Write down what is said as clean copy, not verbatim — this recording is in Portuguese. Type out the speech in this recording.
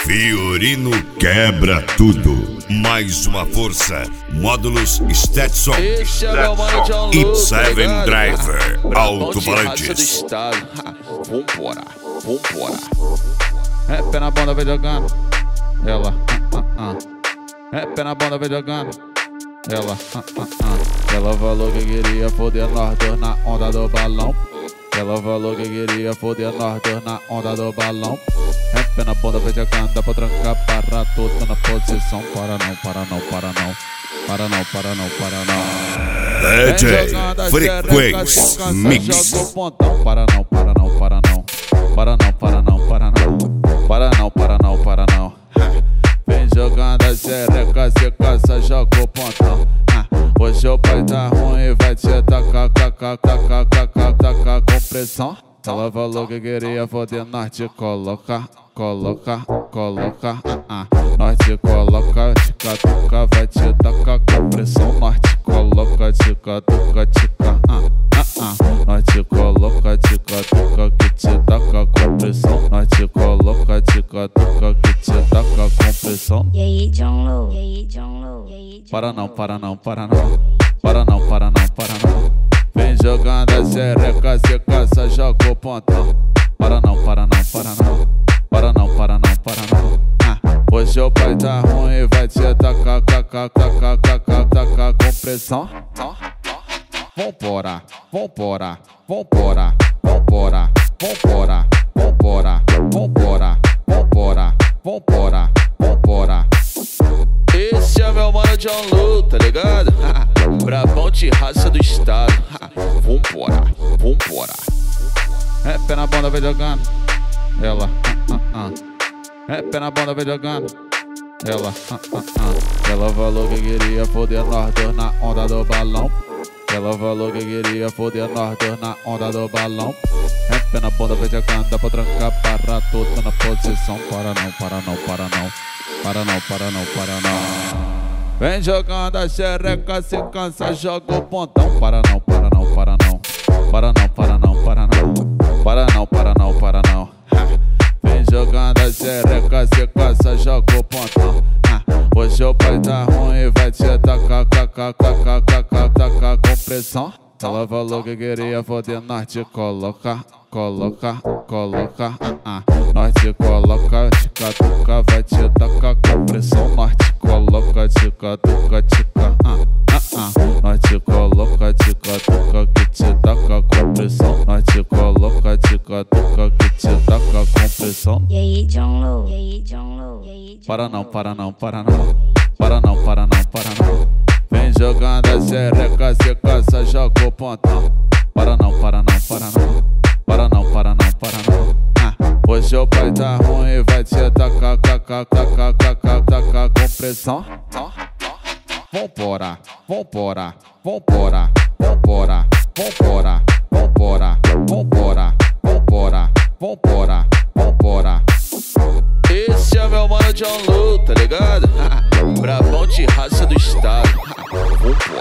Fiorino quebra tudo. Mais uma força. Módulos Stetson e 7 Driver alto-falantes. Vambora. É pé na bunda, vai jogando. Ela, É pé na bunda, vai jogando. Ela, Ela falou que queria foder nós dois na onda do balão. Ela falou que queria foder nós dois na onda do balão. É pé na bunda, vai jogando. Dá pra trancar, para tudo na posição. Para não. DJ Frequência Mix. Para não. Vem jogando a xereca, se cansa, joga o pontão. Hoje o pai tá ruim, vai te tacar com pressão. Ela falou que queria foder, nós te coloca. Nós te coloca, tica, vai te tacar com pressão. Nós te coloca, tica. Nós te coloca, tica, que te taca com pressão. Nós te coloca, tica, que te taca com pressão. E aí, John Low. Para não. Vem jogando a xereca, se cansa, joga o pontão. Para não. Hoje o pai tá ruim, vai te tacar com pressão. Vambora. Esse é meu mano John Low, tá ligado? Brabão de raça do estado. Vambora. É pé na bunda, vai jogando. Ela, É pé na bunda, vai jogando. Ela, Ela falou que queria foder nós dois na onda do balão. Ela falou que queria foder nós dois na onda do balão. É pé na bunda, vai jogando. Dá pra trancar, para tudo na posição. Para não. Vem jogando a xereca, se cansa, joga o pontão. Para não. Vem jogando a xereca, se cansa, joga o pontão. Hoje o pai tá ruim, vai te tacar com pressão. Ela falou que queria foder, nós te coloca. Nós te coloca, tica, vai te tacar com pressão. Nós te coloca, tica. Nós te coloca, tica, que te taca com pressão. Nós te coloca, tica, que te taca com pressão. E aí, John Low. Para não. Vem jogando a xereca, se cansa, joga o pontão. Para não. Hoje o pai tá ruim, vai te tacar com pressão. Vambora.